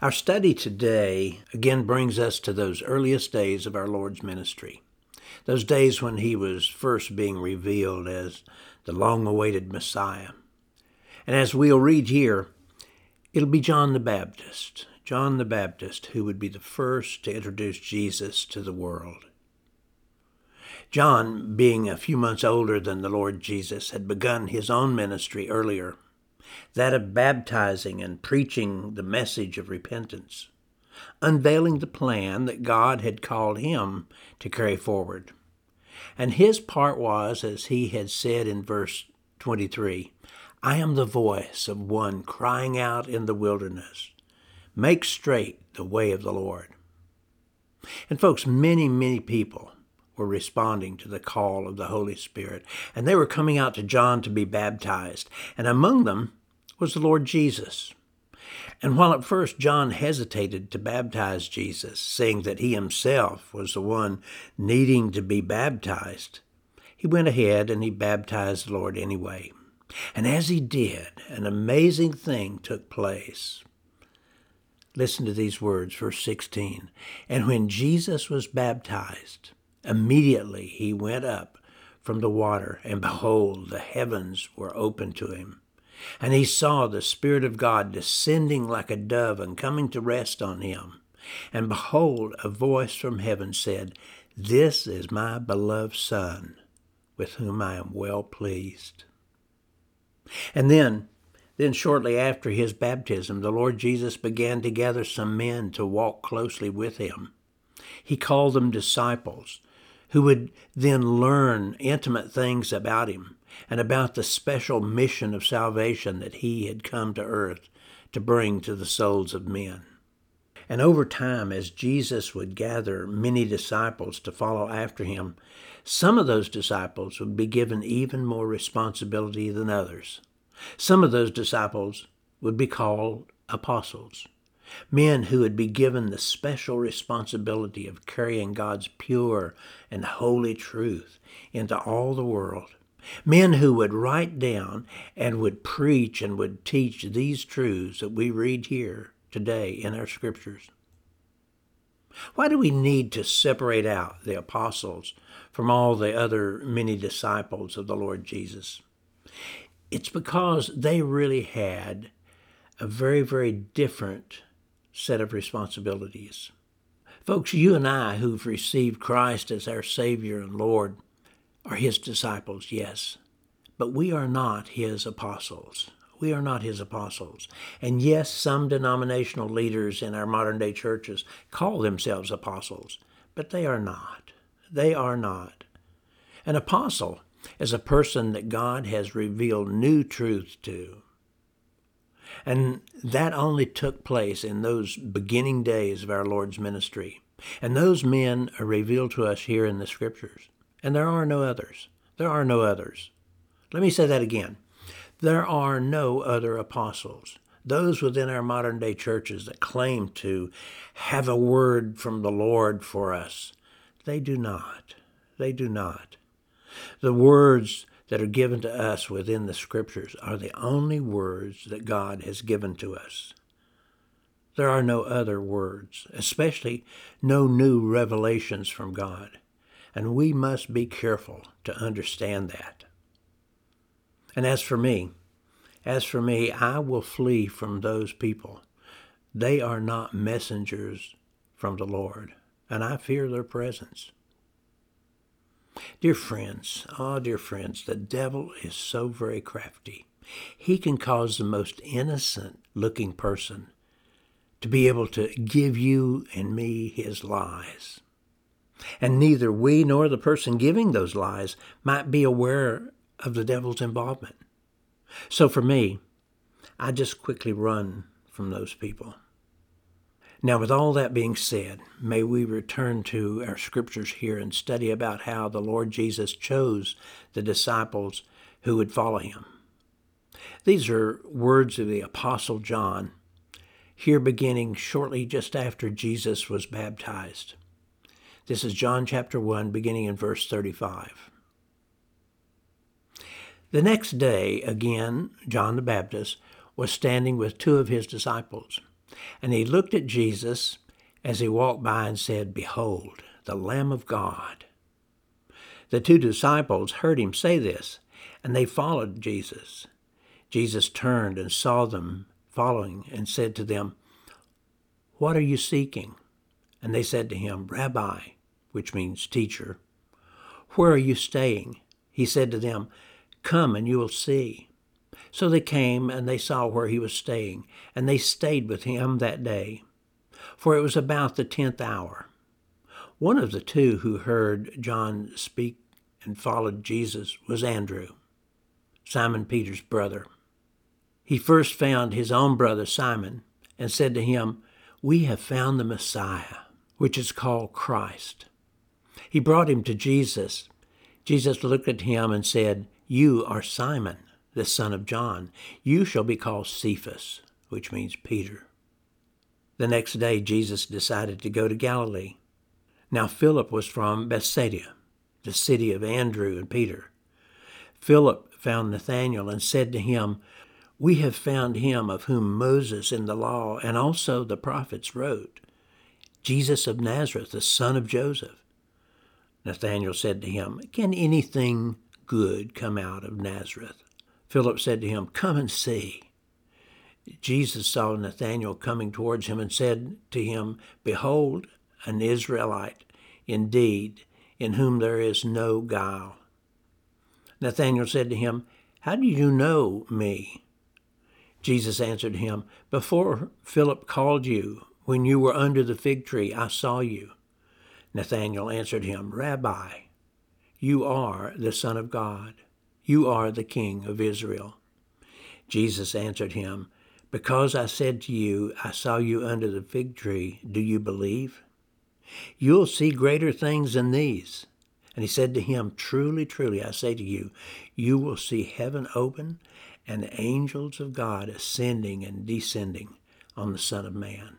Our study today again brings us to those earliest days of our Lord's ministry, those days when he was first being revealed as the long-awaited Messiah. And as we'll read here, it'll be John the Baptist who would be the first to introduce Jesus to the world. John, being a few months older than the Lord Jesus, had begun his own ministry earlier, that of baptizing and preaching the message of repentance, unveiling the plan that God had called him to carry forward. And his part was, as he had said in verse 23, "I am the voice of one crying out in the wilderness, make straight the way of the Lord." And folks, many people were responding to the call of the Holy Spirit, and they were coming out to John to be baptized, and among them was the Lord Jesus. And while at first John hesitated to baptize Jesus, saying that he himself was the one needing to be baptized, he went ahead and he baptized the Lord anyway. And as he did, an amazing thing took place. Listen to these words, verse 16. "And when Jesus was baptized, immediately he went up from the water, and behold, the heavens were opened to him. And he saw the Spirit of God descending like a dove and coming to rest on him. And behold, a voice from heaven said, 'This is my beloved Son, with whom I am well pleased.'" And then shortly after his baptism, the Lord Jesus began to gather some men to walk closely with him. He called them disciples, who would then learn intimate things about him and about the special mission of salvation that he had come to earth to bring to the souls of men. And over time, as Jesus would gather many disciples to follow after him, some of those disciples would be given even more responsibility than others. Some of those disciples would be called apostles, men who would be given the special responsibility of carrying God's pure and holy truth into all the world. Men who would write down and would preach and would teach these truths that we read here today in our scriptures. Why do we need to separate out the apostles from all the other many disciples of the Lord Jesus? It's because they really had a very different set of responsibilities. Folks, you and I who've received Christ as our Savior and Lord are his disciples, yes, but we are not his apostles. We are not his apostles. And yes, some denominational leaders in our modern day churches call themselves apostles, but they are not. They are not. An apostle is a person that God has revealed new truths to. And that only took place in those beginning days of our Lord's ministry. And those men are revealed to us here in the scriptures. And there are no others. There are no others. Let me say that again. There are no other apostles. Those within our modern day churches that claim to have a word from the Lord for us, they do not. They do not. The words that are given to us within the scriptures are the only words that God has given to us. There are no other words, especially no new revelations from God. And we must be careful to understand that. And as for me, I will flee from those people. They are not messengers from the Lord, and I fear their presence. Dear friends, the devil is so very crafty. He can cause the most innocent-looking person to be able to give you and me his lies. And neither we nor the person giving those lies might be aware of the devil's involvement. So for me, I just quickly run from those people. Now, with all that being said, may we return to our scriptures here and study about how the Lord Jesus chose the disciples who would follow him. These are words of the Apostle John, here beginning shortly just after Jesus was baptized. This is John chapter 1, beginning in verse 35. The next day, again, John the Baptist was standing with two of his disciples. And he looked at Jesus as he walked by and said, "Behold, the Lamb of God." The 2 disciples heard him say this, and they followed Jesus. Jesus turned and saw them following and said to them, "What are you seeking?" And they said to him, "Rabbi," which means teacher, "where are you staying?" He said to them, "Come and you will see." So they came and they saw where he was staying, and they stayed with him that day, for it was about the 10th hour. One of the 2 who heard John speak and followed Jesus was Andrew, Simon Peter's brother. He first found his own brother Simon and said to him, "We have found the Messiah," which is called Christ. He brought him to Jesus. Jesus looked at him and said, "You are Simon, the son of John. You shall be called Cephas," which means Peter. The next day, Jesus decided to go to Galilee. Now Philip was from Bethsaida, the city of Andrew and Peter. Philip found Nathanael and said to him, "We have found him of whom Moses in the law and also the prophets wrote, Jesus of Nazareth, the son of Joseph." Nathanael said to him, "Can anything good come out of Nazareth?" Philip said to him, "Come and see." Jesus saw Nathanael coming towards him and said to him, "Behold, an Israelite, indeed, in whom there is no guile." Nathanael said to him, "How do you know me?" Jesus answered him, "Before Philip called you, when you were under the fig tree, I saw you." Nathanael answered him, "Rabbi, you are the Son of God. You are the King of Israel." Jesus answered him, "Because I said to you, I saw you under the fig tree, do you believe? You'll see greater things than these." And he said to him, "Truly, truly, I say to you, you will see heaven open and the angels of God ascending and descending on the Son of Man."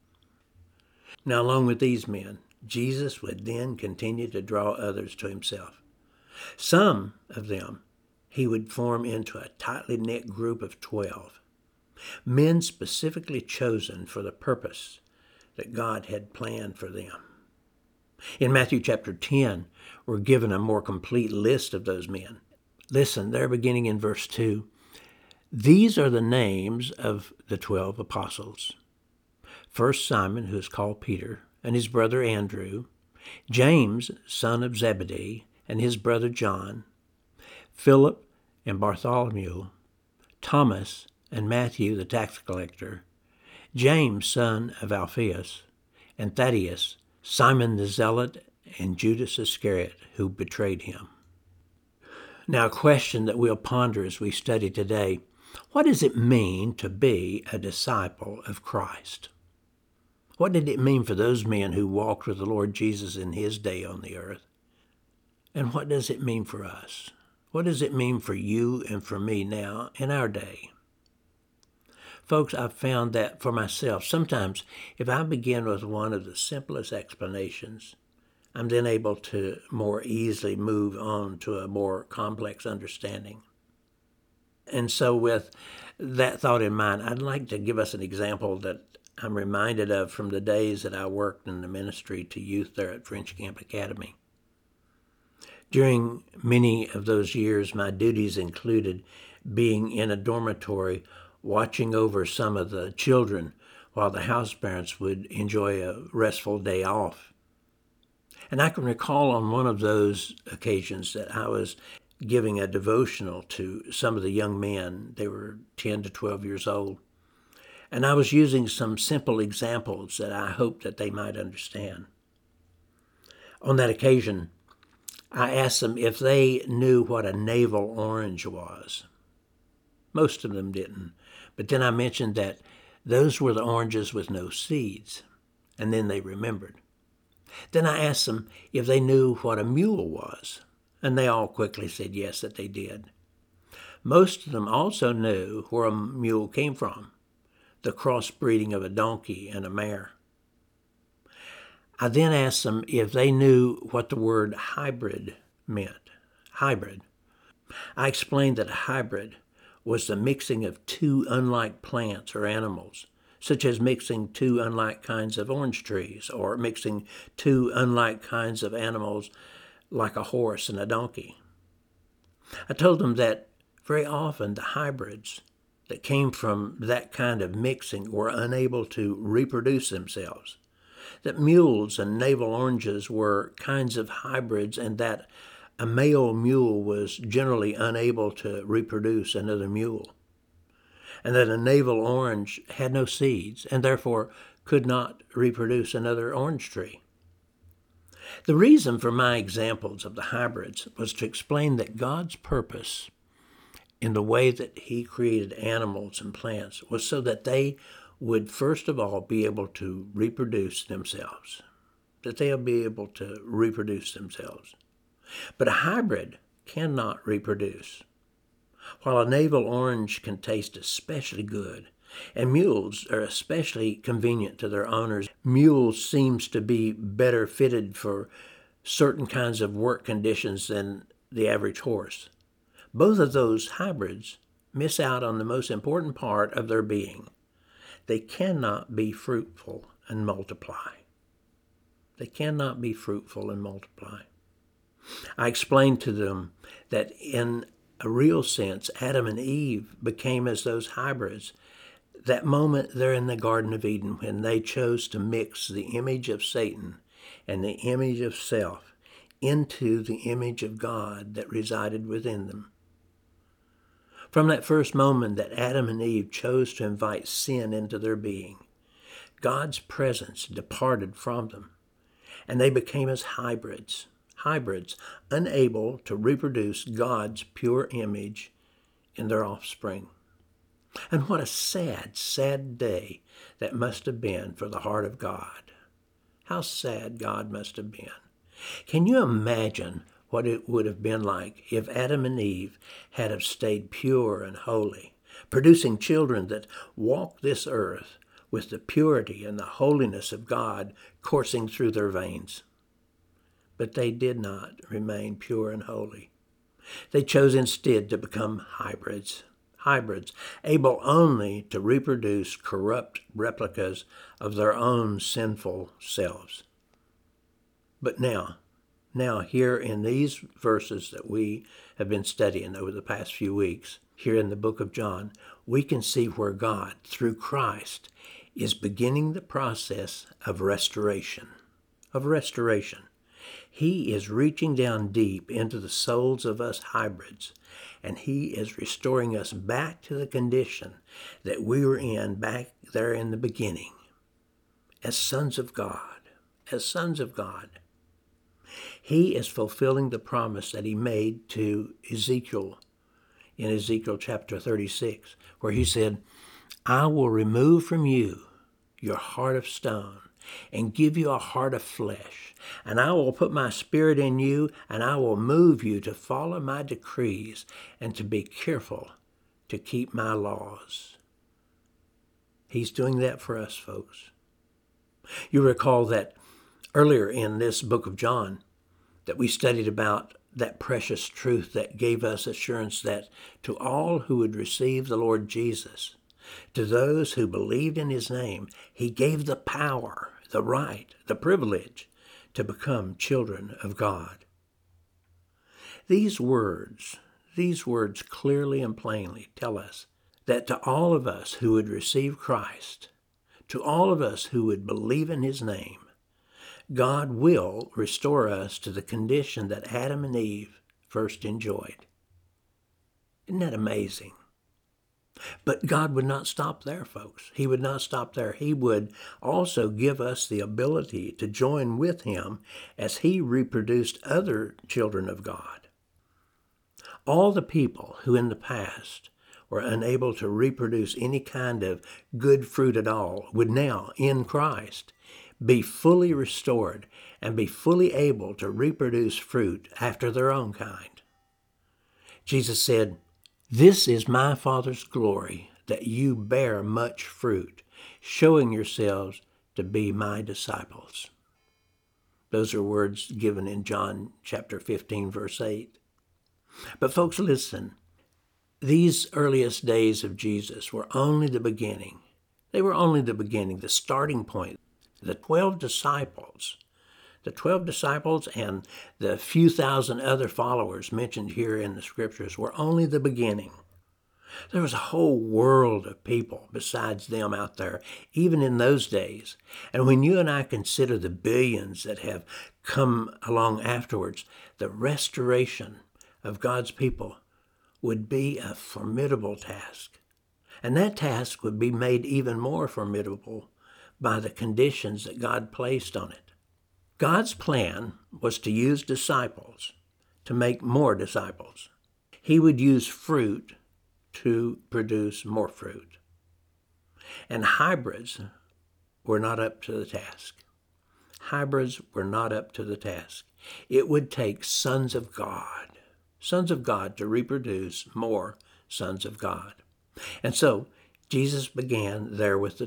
Now, along with these men, Jesus would then continue to draw others to himself. Some of them he would form into a tightly knit group of 12, men specifically chosen for the purpose that God had planned for them. In Matthew chapter 10, we're given a more complete list of those men. Listen, they're beginning in verse 2. These are the names of the 12 apostles. First, Simon, who is called Peter, and his brother Andrew, James, son of Zebedee, and his brother John, Philip and Bartholomew, Thomas and Matthew the tax collector, James, son of Alphaeus, and Thaddeus, Simon the Zealot, and Judas Iscariot, who betrayed him. Now, a question that we'll ponder as we study today: what does it mean to be a disciple of Christ? What did it mean for those men who walked with the Lord Jesus in his day on the earth? And what does it mean for us? What does it mean for you and for me now in our day? Folks, I've found that for myself, sometimes if I begin with one of the simplest explanations, I'm then able to more easily move on to a more complex understanding. And so with that thought in mind, I'd like to give us an example that I'm reminded of from the days that I worked in the ministry to youth there at French Camp Academy. During many of those years, my duties included being in a dormitory watching over some of the children while the house parents would enjoy a restful day off. And I can recall on one of those occasions that I was giving a devotional to some of the young men. They were 10 to 12 years old. And I was using some simple examples that I hoped that they might understand. On that occasion, I asked them if they knew what a navel orange was. Most of them didn't. But then I mentioned that those were the oranges with no seeds. And then they remembered. Then I asked them if they knew what a mule was. And they all quickly said yes, that they did. Most of them also knew where a mule came from, the crossbreeding of a donkey and a mare. I then asked them if they knew what the word hybrid meant. Hybrid. I explained that a hybrid was the mixing of two unlike plants or animals, such as mixing two unlike kinds of orange trees or mixing two unlike kinds of animals like a horse and a donkey. I told them that very often the hybrids that came from that kind of mixing were unable to reproduce themselves, that mules and navel oranges were kinds of hybrids, and that a male mule was generally unable to reproduce another mule, and that a navel orange had no seeds and therefore could not reproduce another orange tree. The reason for my examples of the hybrids was to explain that God's purpose in the way that he created animals and plants was so that they would first of all be able to reproduce themselves, that they'll be able to reproduce themselves. But a hybrid cannot reproduce. While a navel orange can taste especially good, and mules are especially convenient to their owners, mules seems to be better fitted for certain kinds of work conditions than the average horse. Both of those hybrids miss out on the most important part of their being. They cannot be fruitful and multiply. They cannot be fruitful and multiply. I explained to them that in a real sense, Adam and Eve became as those hybrids. That moment there in the Garden of Eden when they chose to mix the image of Satan and the image of self into the image of God that resided within them. From that first moment that Adam and Eve chose to invite sin into their being, God's presence departed from them, and they became as hybrids, unable to reproduce God's pure image in their offspring. And what a sad, sad day that must have been for the heart of God. How sad God must have been. Can you imagine what it would have been like if Adam and Eve had have stayed pure and holy, producing children that walked this earth with the purity and the holiness of God coursing through their veins? But they did not remain pure and holy. They chose instead to become hybrids, able only to reproduce corrupt replicas of their own sinful selves. But now here in these verses that we have been studying over the past few weeks, here in the book of John, we can see where God, through Christ, is beginning the process of restoration. He is reaching down deep into the souls of us hybrids, and he is restoring us back to the condition that we were in back there in the beginning, as sons of God. He is fulfilling the promise that he made to Ezekiel in Ezekiel chapter 36, where he said, I will remove from you your heart of stone and give you a heart of flesh, and I will put my spirit in you, and I will move you to follow my decrees and to be careful to keep my laws. He's doing that for us, folks. You recall that earlier in this book of John that we studied about that precious truth that gave us assurance that to all who would receive the Lord Jesus, to those who believed in his name, he gave the power, the right, the privilege to become children of God. These words clearly and plainly tell us that to all of us who would receive Christ, to all of us who would believe in his name, God will restore us to the condition that Adam and Eve first enjoyed. Isn't that amazing? But God would not stop there, folks. He would not stop there. He would also give us the ability to join with him as he reproduced other children of God. All the people who in the past were unable to reproduce any kind of good fruit at all would now, in Christ, be fully restored and be fully able to reproduce fruit after their own kind. Jesus said, This is my Father's glory, that you bear much fruit, showing yourselves to be my disciples. Those are words given in John chapter 15, verse 8. But folks, listen. These earliest days of Jesus were only the beginning. They were only the beginning, the starting point. The 12 disciples and the few thousand other followers mentioned here in the scriptures were only the beginning. There was a whole world of people besides them out there, even in those days. And when you and I consider the billions that have come along afterwards, the restoration of God's people would be a formidable task. And that task would be made even more formidable by the conditions that God placed on it. God's plan was to use disciples to make more disciples. He would use fruit to produce more fruit. And hybrids were not up to the task. Hybrids were not up to the task. It would take sons of God to reproduce more sons of God. And so Jesus began there with the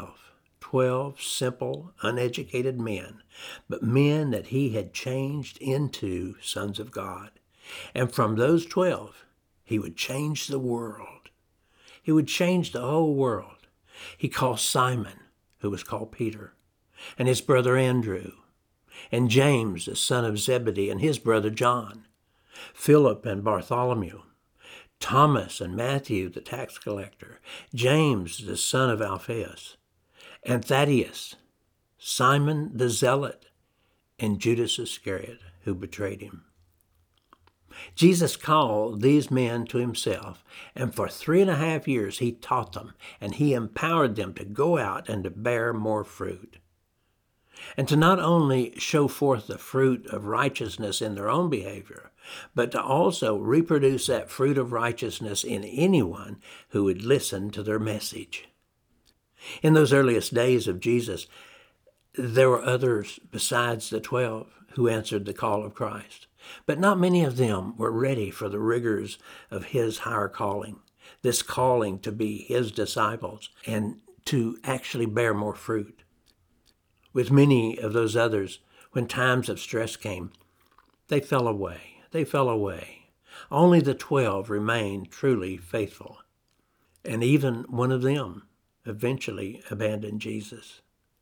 12 simple, uneducated men, but men that he had changed into sons of God. And from those 12, he would change the world. He would change the whole world. He called Simon, who was called Peter, and his brother Andrew, and James, the son of Zebedee, and his brother John, Philip and Bartholomew, Thomas and Matthew, the tax collector, James, the son of Alphaeus, and Thaddeus, Simon the Zealot, and Judas Iscariot, who betrayed him. Jesus called these men to himself, and for 3.5 years he taught them, and he empowered them to go out and to bear more fruit. And to not only show forth the fruit of righteousness in their own behavior, but to also reproduce that fruit of righteousness in anyone who would listen to their message. In those earliest days of Jesus, there were others besides the 12 who answered the call of Christ. But not many of them were ready for the rigors of his higher calling, this calling to be his disciples and to actually bear more fruit. With many of those others, when times of stress came, they fell away. Only the 12 remained truly faithful. And even one of them eventually abandoned Jesus.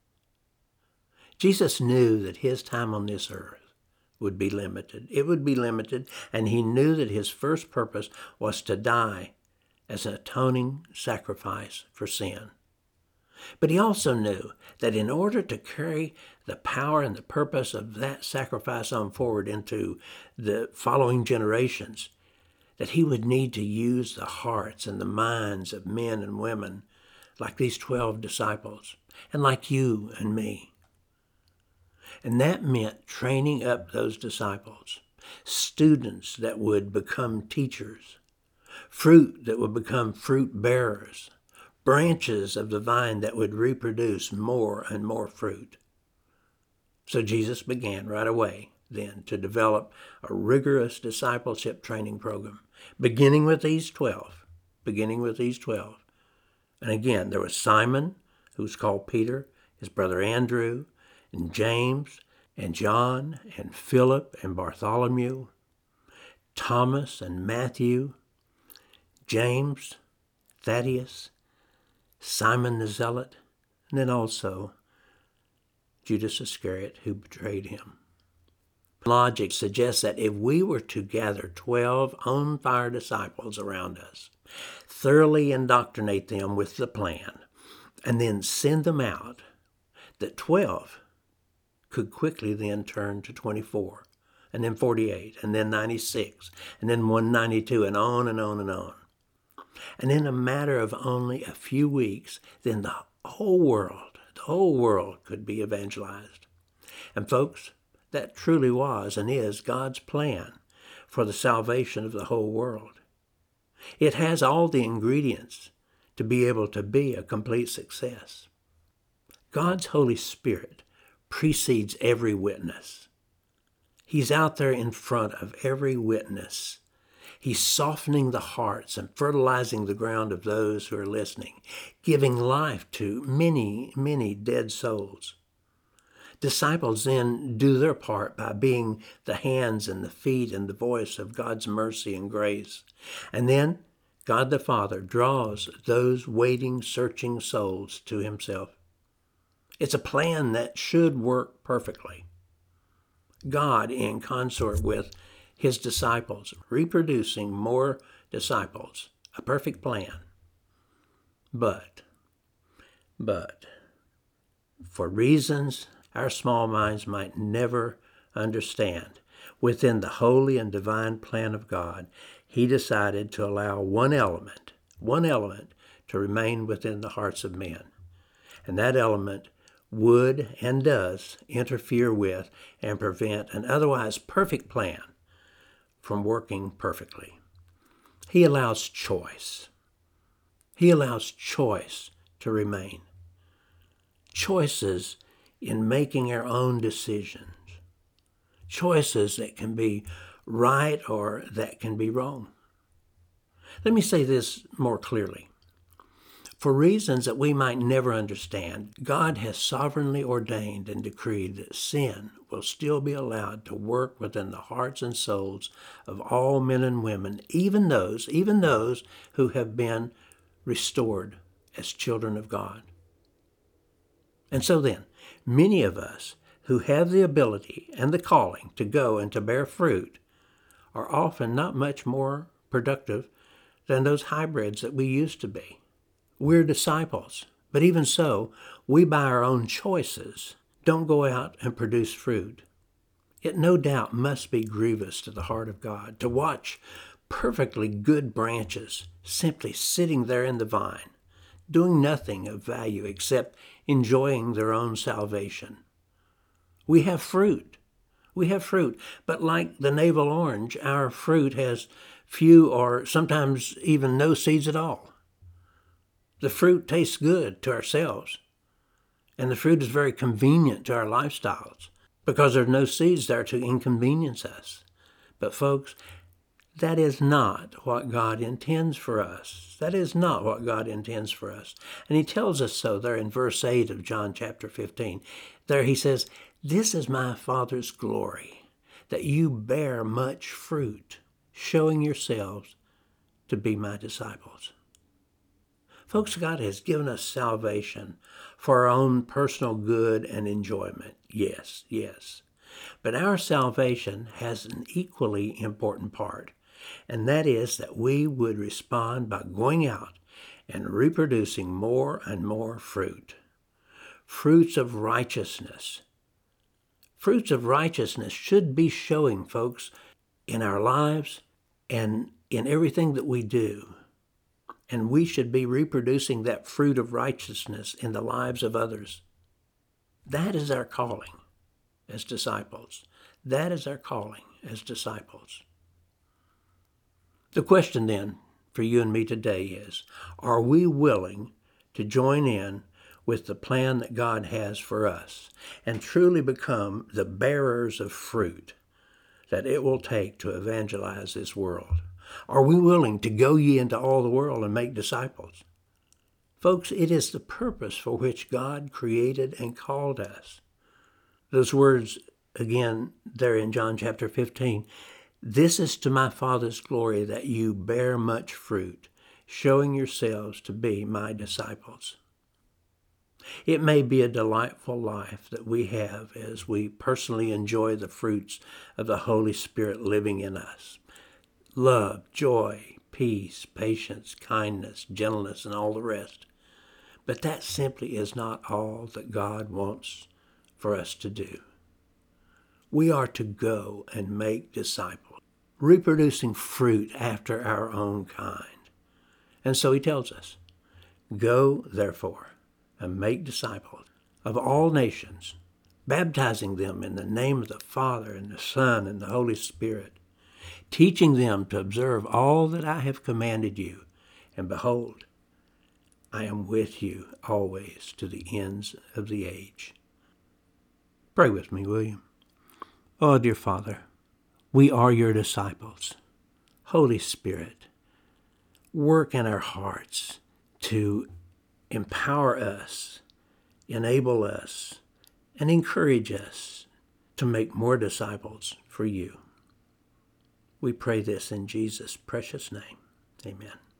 Jesus knew that his time on this earth would be limited. It would be limited, and he knew that his first purpose was to die as an atoning sacrifice for sin. But he also knew that in order to carry the power and the purpose of that sacrifice on forward into the following generations, that he would need to use the hearts and the minds of men and women like these 12 disciples, and like you and me. And that meant training up those disciples, students that would become teachers, fruit that would become fruit bearers, branches of the vine that would reproduce more and more fruit. So Jesus began right away then to develop a rigorous discipleship training program, beginning with these 12. And again, there was Simon, who was called Peter, his brother Andrew, and James, and John, and Philip, and Bartholomew, Thomas, and Matthew, James, Thaddeus, Simon the Zealot, and then also Judas Iscariot, who betrayed him. Logic suggests that if we were to gather 12 on-fire disciples around us, thoroughly indoctrinate them with the plan, and then send them out, that 12 could quickly then turn to 24, and then 48, and then 96, and then 192, and on and on and on. And in a matter of only a few weeks, then the whole world could be evangelized. And folks, that truly was and is God's plan for the salvation of the whole world. It has all the ingredients to be able to be a complete success. God's Holy Spirit precedes every witness. He's out there in front of every witness. He's softening the hearts and fertilizing the ground of those who are listening, giving life to many, many dead souls. Disciples then do their part by being the hands and the feet and the voice of God's mercy and grace. And then God the Father draws those waiting, searching souls to himself. It's a plan that should work perfectly. God, in consort with his disciples, reproducing more disciples, a perfect plan. But, for reasons our small minds might never understand, within the holy and divine plan of God, he decided to allow one element to remain within the hearts of men. And that element would and does interfere with and prevent an otherwise perfect plan from working perfectly. He allows choice. He allows choice to remain. Choices in making our own decisions. Choices that can be right or that can be wrong. Let me say this more clearly. For reasons that we might never understand, God has sovereignly ordained and decreed that sin will still be allowed to work within the hearts and souls of all men and women, even those who have been restored as children of God. And so then, many of us who have the ability and the calling to go and to bear fruit are often not much more productive than those hybrids that we used to be. We're disciples, but even so, we by our own choices don't go out and produce fruit. It no doubt must be grievous to the heart of God to watch perfectly good branches simply sitting there in the vine, doing nothing of value except enjoying their own salvation. We have fruit, but like the navel orange, our fruit has few or sometimes even no seeds at all. The fruit tastes good to ourselves, and the fruit is very convenient to our lifestyles because there's no seeds there to inconvenience us. But folks, that is not what God intends for us. That is not what God intends for us. And he tells us so there in verse 8 of John chapter 15. There he says, "This is my Father's glory, that you bear much fruit, showing yourselves to be my disciples." Folks, God has given us salvation for our own personal good and enjoyment. Yes. But our salvation has an equally important part, and that is that we would respond by going out and reproducing more and more fruit. Fruits of righteousness. Fruits of righteousness should be showing, folks, in our lives and in everything that we do. And we should be reproducing that fruit of righteousness in the lives of others. That is our calling as disciples. That is our calling as disciples. The question then for you and me today is, are we willing to join in with the plan that God has for us and truly become the bearers of fruit that it will take to evangelize this world? Are we willing to go ye into all the world and make disciples? Folks, it is the purpose for which God created and called us. Those words, again, there in John chapter 15, "This is to my Father's glory that you bear much fruit, showing yourselves to be my disciples." It may be a delightful life that we have as we personally enjoy the fruits of the Holy Spirit living in us. Love, joy, peace, patience, kindness, gentleness, and all the rest. But that simply is not all that God wants for us to do. We are to go and make disciples, reproducing fruit after our own kind. And so he tells us, "Go, therefore, and make disciples of all nations, baptizing them in the name of the Father and the Son and the Holy Spirit, teaching them to observe all that I have commanded you. And behold, I am with you always to the ends of the age." Pray with me, will you? Oh, dear Father, we are your disciples. Holy Spirit, work in our hearts to empower us, enable us, and encourage us to make more disciples for you. We pray this in Jesus' precious name. Amen.